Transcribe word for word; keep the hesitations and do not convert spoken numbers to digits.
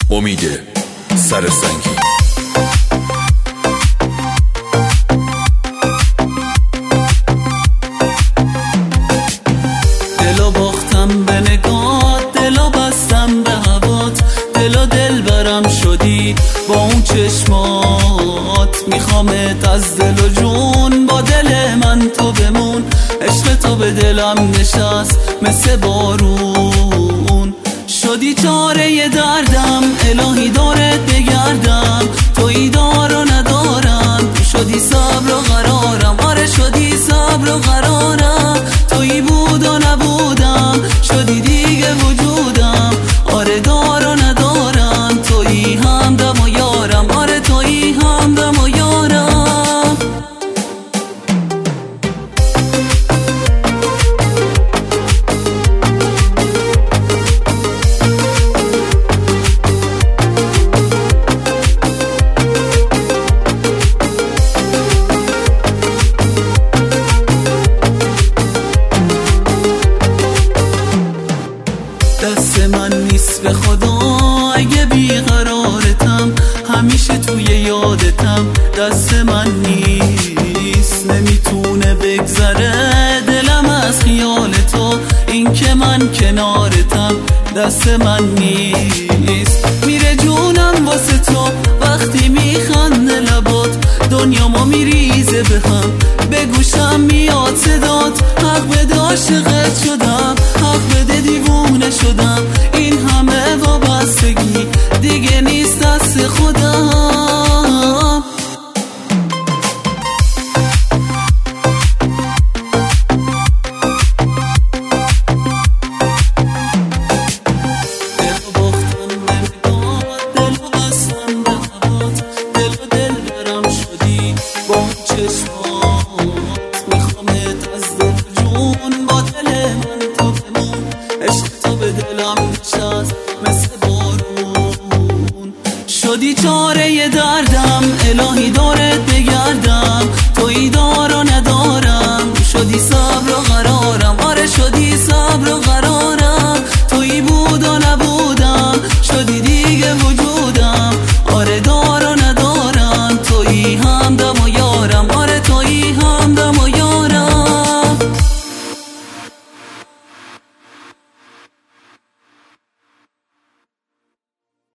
امید سرسنگی. دلو باختم به نگات، دلو بستم به هوات، دلو دل برم شدی با اون چشمات. میخوامت از دل و جون، با دل من تو بمون. عشق تو به دلم نشست مثل بارون، شدی چاره دردم. الهی دارت بگردم، تویی دار و ندارم. شدی صبر و قرارم، آره شدی صبر و قرارم. تویی بود و نبودم، شدی دیگه وجودم. آره دار و ندارم، تویی همدم و یارم. آره تویی همدم و یارم. دست من نیست به خدا اگه بیقرارتم، همیشه توی یادتم. دست من نیست نمیتونه بگذره دلم از خیال تو، این که من کنارتم. دست من نیست میره جونم واسه تو، وقتی میخنده لبات دنیا ما میریزه به هم. به گوشم میاد صدات، حق بده عاشقت شدم، حق بده دیوونه شدم. این همه وابستگی دیگه نیست دست خودم.